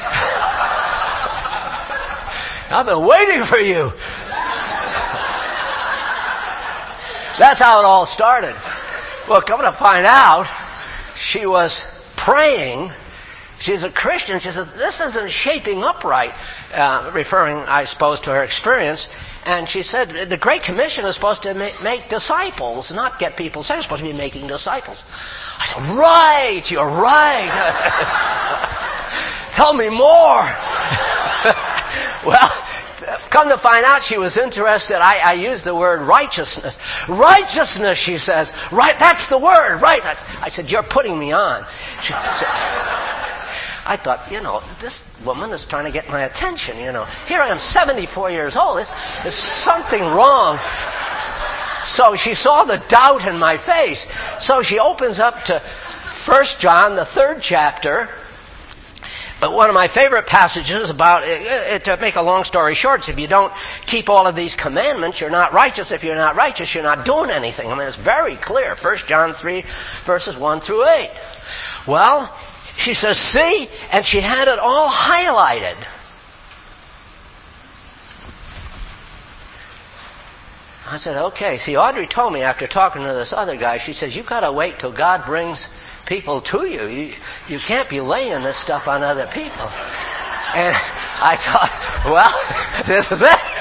I've been waiting for you. That's how it all started. Well, come to find out, she was praying. She she's a Christian. She says, this isn't shaping up right, referring, I suppose, to her experience. And she said, the Great Commission is supposed to make disciples, not get people saved. It's supposed to be making disciples. I said, right, you're right. Tell me more. Well, come to find out, she was interested. I used the word righteousness. Righteousness, she says. Right, that's the word, right. I said, you're putting me on. I thought, this woman is trying to get my attention, Here I am, 74 years old. There's something wrong. So she saw the doubt in my face. So she opens up to 1 John, the 3rd chapter. But one of my favorite passages about, to make a long story short, is if you don't keep all of these commandments, you're not righteous. If you're not righteous, you're not doing anything. I mean, it's very clear. 1 John 3, verses 1 through 8. Well, she says, see? And she had it all highlighted. I said, okay. See, Audrey told me after talking to this other guy, she says, you've got to wait till God brings people to you. You can't be laying this stuff on other people. And I thought, well, this is it.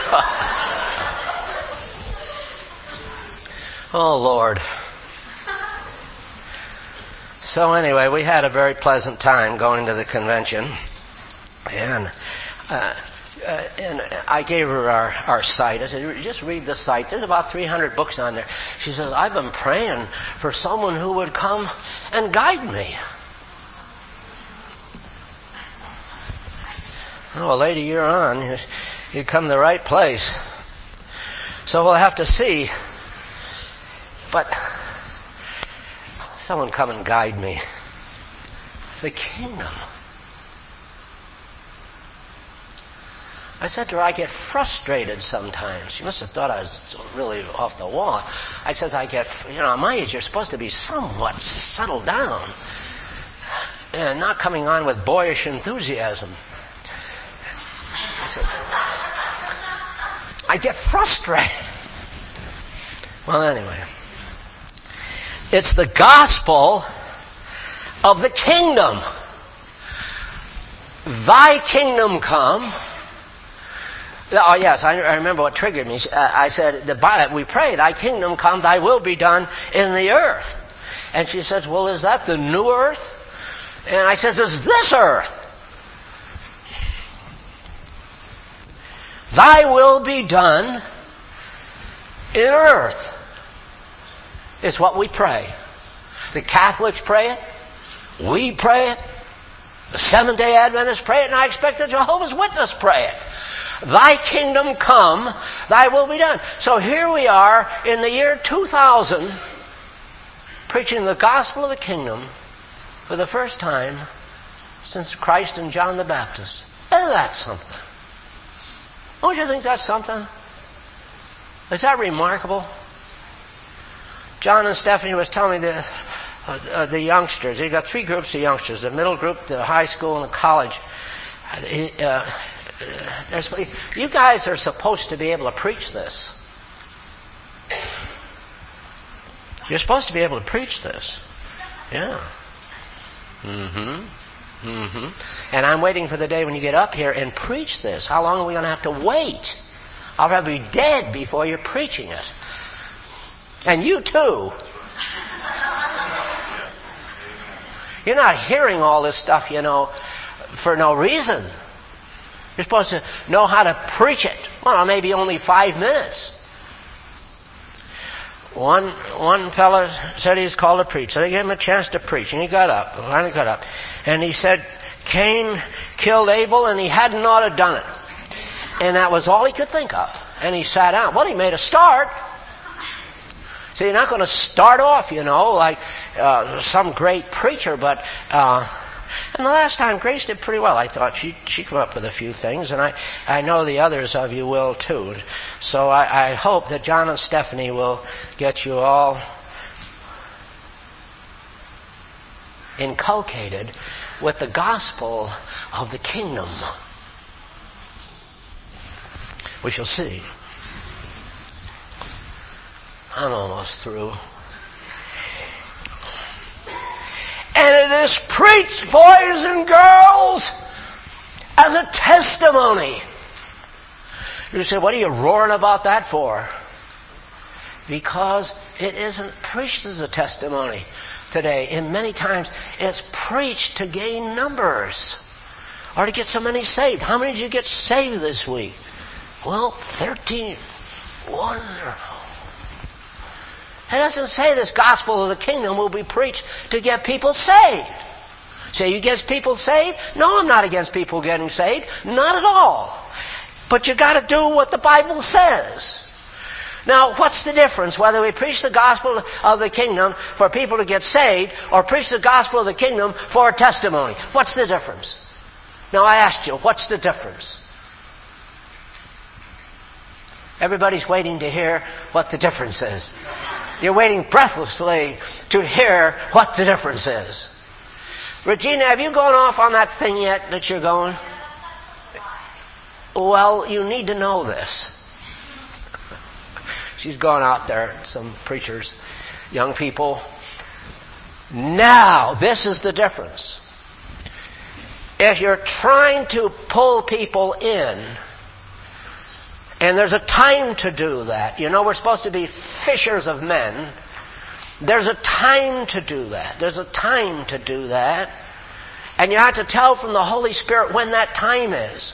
Oh, Lord. So anyway, we had a very pleasant time going to the convention. And I gave her our site. I said, just read the site. There's about 300 books on there. She says, I've been praying for someone who would come and guide me. Oh, lady, you're on. You come to the right place. So we'll have to see. But someone come and guide me. The kingdom. I said to her, I get frustrated sometimes. She must have thought I was really off the wall. I said, at my age, you're supposed to be somewhat settled down and not coming on with boyish enthusiasm. I said, I get frustrated. Well, anyway, it's the gospel of the kingdom. Thy kingdom come. Oh, yes, I remember what triggered me. I said, we pray, thy kingdom come, thy will be done in the earth. And she says, well, is that the new earth? And I says, it's this earth. Thy will be done in earth is what we pray. The Catholics pray it. We pray it. The Seventh-day Adventists pray it. And I expect the Jehovah's Witnesses pray it. Thy kingdom come, thy will be done. So here we are in the year 2000, preaching the gospel of the kingdom for the first time since Christ and John the Baptist. Isn't that something? Don't you think that's something? Is that remarkable? John and Stephanie was telling me the youngsters. They got 3 groups of youngsters: the middle group, the high school, and the college. You guys are supposed to be able to preach this. You're supposed to be able to preach this. Yeah. And I'm waiting for the day when you get up here and preach this. How long are we going to have to wait? I'll probably be dead before you're preaching it. And you too. You're not hearing all this stuff, for no reason. You're supposed to know how to preach it. Well, maybe only 5 minutes. One fella said he was called to preach. So they gave him a chance to preach. And he finally got up. And he said, Cain killed Abel and he hadn't ought to have done it. And that was all he could think of. And he sat down. Well, he made a start. So you're not going to start off, like some great preacher, but... And the last time, Grace did pretty well. I thought she came up with a few things, and I know the others of you will too. So I hope that John and Stephanie will get you all inculcated with the gospel of the kingdom. We shall see. I'm almost through. And it is preached, boys and girls, as a testimony. You say, what are you roaring about that for? Because it isn't preached as a testimony today. And many times it's preached to gain numbers or to get so many saved. How many did you get saved this week? Well, 13. Wonderful. It doesn't say this gospel of the kingdom will be preached to get people saved. Say, you against people saved? No, I'm not against people getting saved. Not at all. But you got to do what the Bible says. Now, what's the difference whether we preach the gospel of the kingdom for people to get saved or preach the gospel of the kingdom for a testimony? What's the difference? Now, I asked you, what's the difference? Everybody's waiting to hear what the difference is. You're waiting breathlessly to hear what the difference is. Regina, have you gone off on that thing yet that you're going? Well, you need to know this. She's gone out there, some preachers, young people. Now, this is the difference. If you're trying to pull people in, and there's a time to do that. You know, we're supposed to be fishers of men. There's a time to do that. There's a time to do that. And you have to tell from the Holy Spirit when that time is.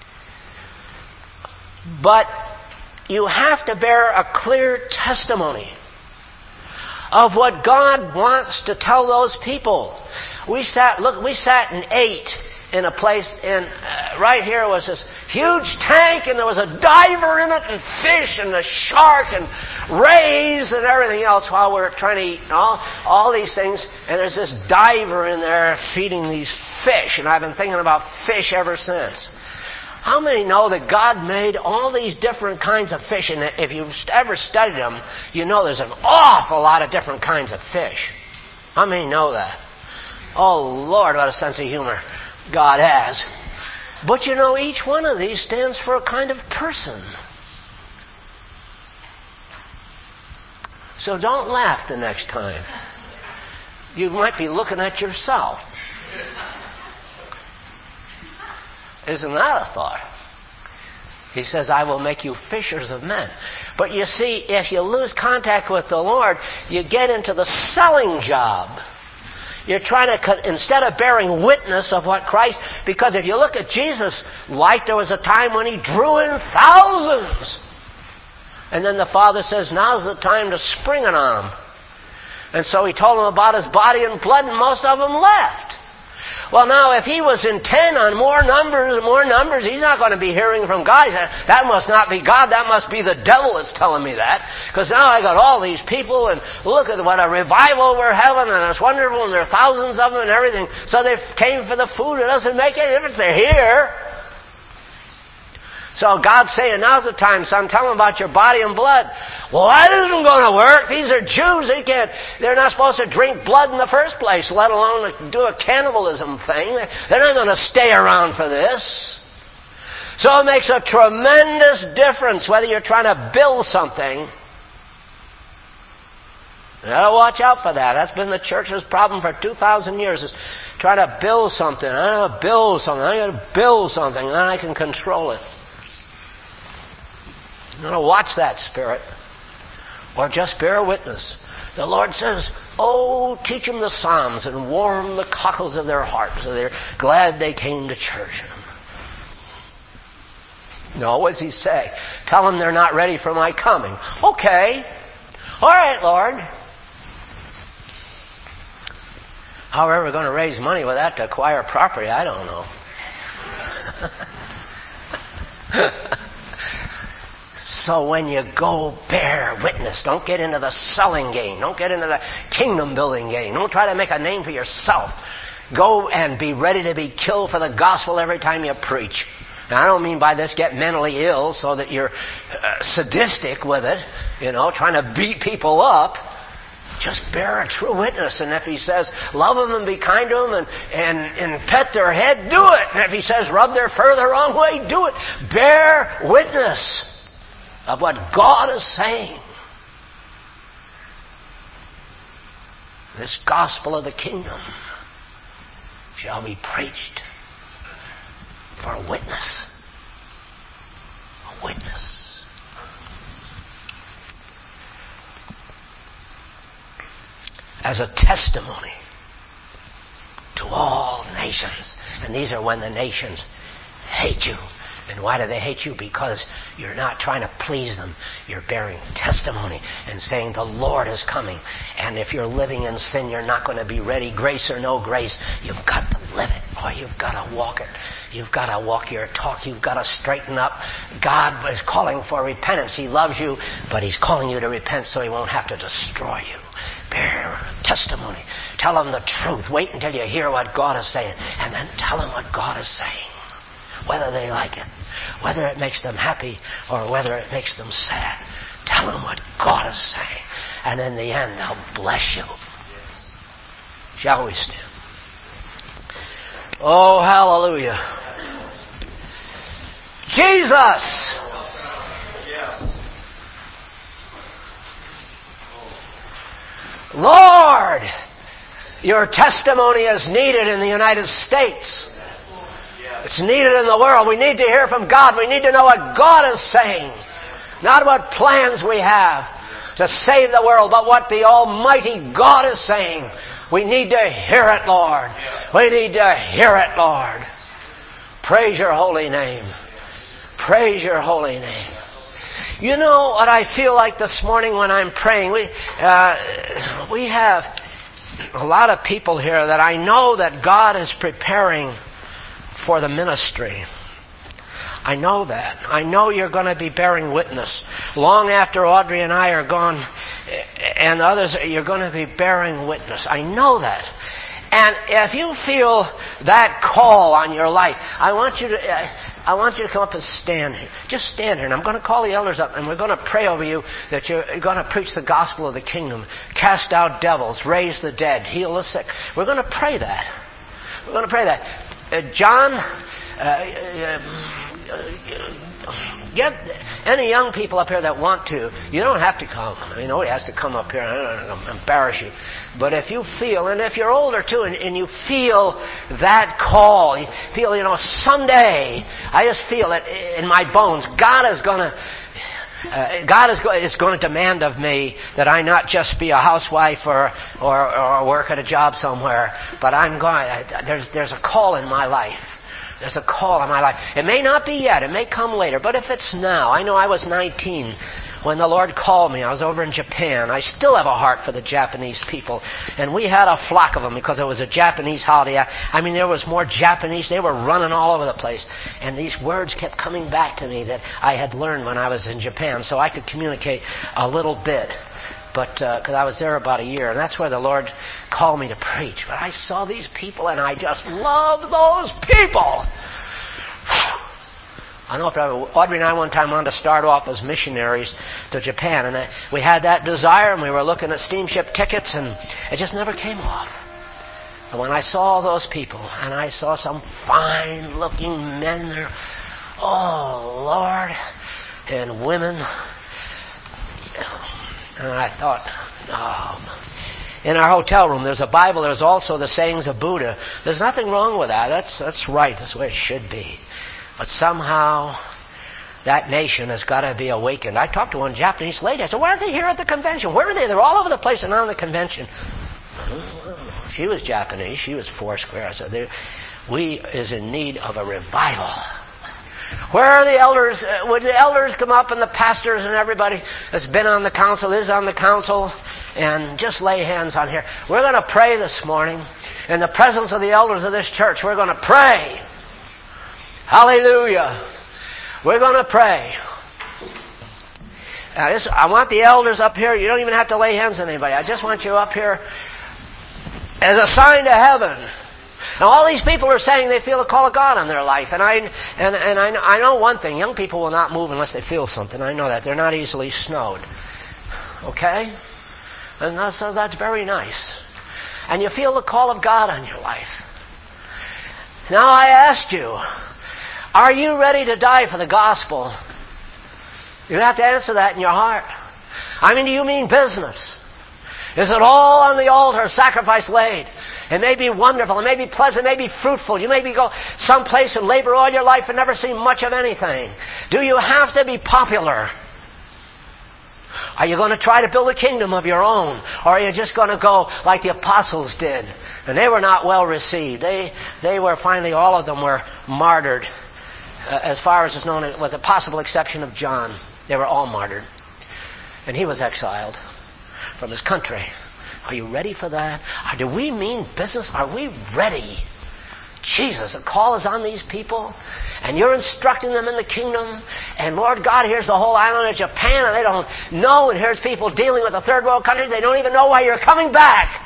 But you have to bear a clear testimony of what God wants to tell those people. We sat and ate in a place, and right here was this huge tank, and there was a diver in it, and fish, and a shark, and rays, and everything else while we're trying to eat all these things. And there's this diver in there feeding these fish, and I've been thinking about fish ever since. How many know that God made all these different kinds of fish, and if you've ever studied them, you know there's an awful lot of different kinds of fish. How many know that? Oh, Lord, what a sense of humor God has. But you know, each one of these stands for a kind of person. So don't laugh the next time. You might be looking at yourself. Isn't that a thought? He says, I will make you fishers of men. But you see, if you lose contact with the Lord, you get into the selling job. You're trying to, instead of bearing witness of what Christ, because if you look at Jesus' life, there was a time when he drew in thousands. And then the Father says, now's the time to spring it on them. And so he told them about his body and blood, and most of them left. Well, now, if he was intent on more numbers, he's not going to be hearing from God. He said, that must not be God. That must be the devil that's telling me that. Because now I got all these people, and look at what a revival we're having, and it's wonderful, and there are thousands of them and everything. So they came for the food. It doesn't make any difference. They're here. So God's saying, now's the time, son. Tell them about your body and blood. Well, that isn't going to work. These are Jews. They're not supposed to drink blood in the first place, let alone do a cannibalism thing. They're not going to stay around for this. So it makes a tremendous difference whether you're trying to build something. You gotta watch out for that. That's been the church's problem for 2,000 years, is trying to build something. I gotta build something, and then I can control it. You gotta watch that spirit. Or just bear witness. The Lord says, oh, teach them the Psalms and warm the cockles of their hearts so they're glad they came to church. No, what does he say? Tell them they're not ready for my coming. Okay. All right, Lord. How are we going to raise money with that to acquire property? I don't know. So when you go, bear witness. Don't get into the selling game. Don't get into the kingdom building game. Don't try to make a name for yourself. Go and be ready to be killed for the gospel every time you preach. Now, I don't mean by this get mentally ill so that you're sadistic with it, trying to beat people up. Just bear a true witness. And if he says, love them and be kind to them and pet their head, do it. And if he says, rub their fur the wrong way, do it. Bear witness of what God is saying. This gospel of the kingdom. shall be preached for a witness. A witness. As a testimony to all nations. And these are when the nations hate you. And why do they hate you? Because you're not trying to please them. You're bearing testimony and saying the Lord is coming. And if you're living in sin, you're not going to be ready. Grace or no grace, you've got to live it. Or you've got to walk it. You've got to walk your talk. You've got to straighten up. God is calling for repentance. He loves you, but He's calling you to repent so He won't have to destroy you. Bear testimony. Tell them the truth. Wait until you hear what God is saying. And then tell them what God is saying. Whether they like it, whether it makes them happy, or whether it makes them sad. Tell them what God is saying. And in the end, they'll bless you. Shall we stand? Oh, hallelujah. Jesus! Lord! Your testimony is needed in the United States. It's needed in the world. We need to hear from God. We need to know what God is saying. Not what plans we have to save the world, but what the Almighty God is saying. We need to hear it, Lord. We need to hear it, Lord. Praise your holy name. Praise your holy name. You know what I feel like this morning when I'm praying? We have a lot of people here that I know that God is preparing for the ministry. I know that. I know you're going to be bearing witness. Long after Audrey and I are gone and others, you're going to be bearing witness. I know that. And if you feel that call on your life, I want you to come up and stand here. Just stand here. And I'm going to call the elders up and we're going to pray over you that you're going to preach the gospel of the kingdom, cast out devils, raise the dead, heal the sick. We're going to pray that. We're going to pray that. John, get any young people up here that want to. You don't have to come. Nobody has to come up here. I don't embarrass you. But if you feel, and if you're older too, and you feel that call, you feel, someday, I just feel it in my bones. God is going to demand of me that I not just be a housewife or work at a job somewhere, but there's a call in my life. There's a call in my life. It may not be yet. It may come later. But if it's now, I know I was 19 when the Lord called me. I was over in Japan. I still have a heart for the Japanese people. And we had a flock of them because it was a Japanese holiday. There was more Japanese. They were running all over the place. And these words kept coming back to me that I had learned when I was in Japan. So I could communicate a little bit. But, cause I was there about a year, and that's where the Lord called me to preach. But I saw these people, and I just loved those people. I know Audrey and I one time wanted to start off as missionaries to Japan, and we had that desire, and we were looking at steamship tickets, and it just never came off. And when I saw those people, and I saw some fine-looking men there, oh, Lord, and women, and I thought, in our hotel room, there's a Bible. There's also the sayings of Buddha. There's nothing wrong with that. That's right. That's the way it should be. But somehow, that nation has got to be awakened. I talked to one Japanese lady. I said, why are they here at the convention? Where are they? They're all over the place and not on the convention. She was Japanese. She was Foursquare. I said, we is in need of a revival. Where are the elders? Would the elders come up and the pastors and everybody that's been on the council, is on the council, and just lay hands on here. We're going to pray this morning in the presence of the elders of this church. We're going to pray. Hallelujah. We're going to pray. Now I want the elders up here. You don't even have to lay hands on anybody. I just want you up here as a sign to heaven. Now all these people are saying they feel the call of God on their life. And I know one thing. Young people will not move unless they feel something. I know that. They're not easily snowed. Okay? And so that's very nice. And you feel the call of God on your life. Now I asked you, are you ready to die for the gospel? You have to answer that in your heart. Do you mean business? Is it all on the altar, sacrifice laid? It may be wonderful. It may be pleasant. It may be fruitful. You may go someplace and labor all your life and never see much of anything. Do you have to be popular? Are you going to try to build a kingdom of your own? Or are you just going to go like the apostles did? And they were not well received. They were finally, all of them were martyred. As far as is known, with a possible exception of John. They were all martyred. And he was exiled from his country. Are you ready for that? Do we mean business? Are we ready? Jesus, a call is on these people, and you're instructing them in the kingdom, and Lord God, here's the whole island of Japan, and they don't know, and here's people dealing with the third world countries, they don't even know why you're coming back.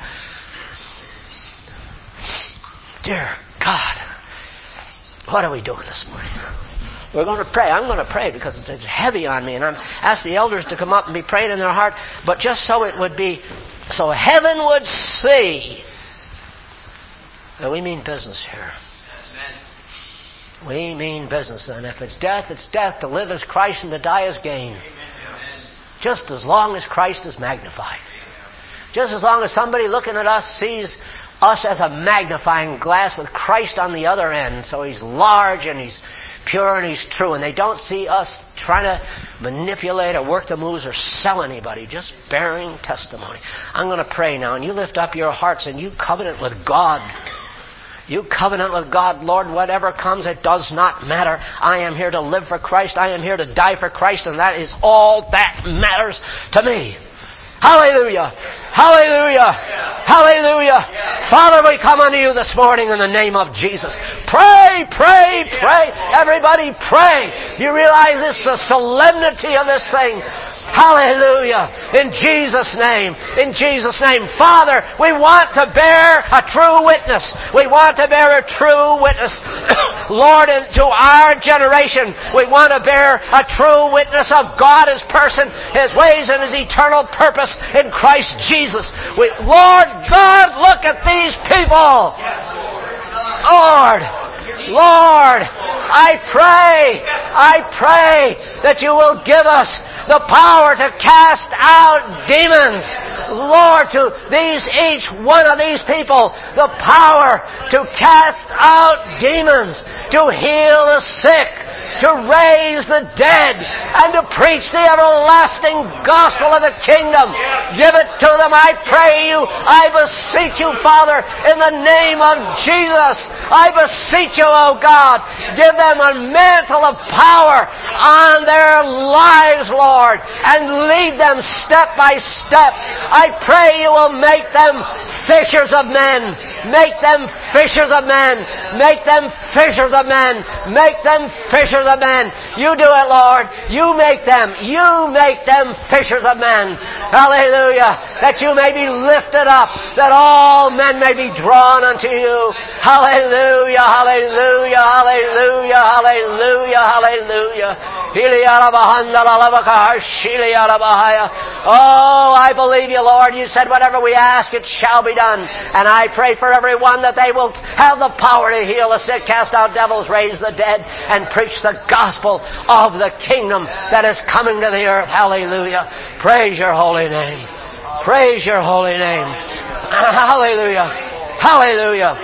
Dear God, what are we doing this morning? We're going to pray. I'm going to pray because it's heavy on me, and I'm asked the elders to come up and be praying in their heart, but just so it would be, so heaven would see that we mean business here. We mean business, and if it's death, it's death. To live is Christ and to die is gain. Just as long as Christ is magnified. Just as long as somebody looking at us sees us as a magnifying glass with Christ on the other end. So He's large and He's pure and He's true. And they don't see us trying to manipulate or work the moves or sell anybody. Just bearing testimony. I'm going to pray now, and you lift up your hearts and you covenant with God. You covenant with God, Lord, whatever comes, it does not matter. I am here to live for Christ. I am here to die for Christ, and that is all that matters to me. Hallelujah! Hallelujah! Hallelujah! Father, we come unto you this morning in the name of Jesus. Pray, pray, pray. Everybody pray. You realize it's the solemnity of this thing. Hallelujah. In Jesus' name. In Jesus' name. Father, we want to bear a true witness. We want to bear a true witness. Lord, to our generation, we want to bear a true witness of God, His person, His ways, and His eternal purpose in Christ Jesus. Lord God, look at these people. Lord, I pray that you will give us the power to cast out demons. Lord, to each one of these people, the power to cast out demons, to heal the sick, to raise the dead, and to preach the everlasting gospel of the kingdom. Give it to them, I pray you. I beseech you, Father, in the name of Jesus. I beseech you, O God. Give them a mantle of power on their lives, Lord, and lead them step by step. I pray you will make them fishers of men. Make them fishers of men. Make them fishers of men. Make them fishers of men. You do it, Lord. You make them fishers of men. Hallelujah. That you may be lifted up, that all men may be drawn unto you. Hallelujah, hallelujah, hallelujah, hallelujah, hallelujah. Oh, I believe you, Lord. You said whatever we ask, it shall be done. And I pray for everyone that they will have the power to heal the sick, cast out devils, raise the dead, and preach the gospel of the kingdom that is coming to the earth. Hallelujah. Praise your holy name. Praise your holy name. Hallelujah. Hallelujah.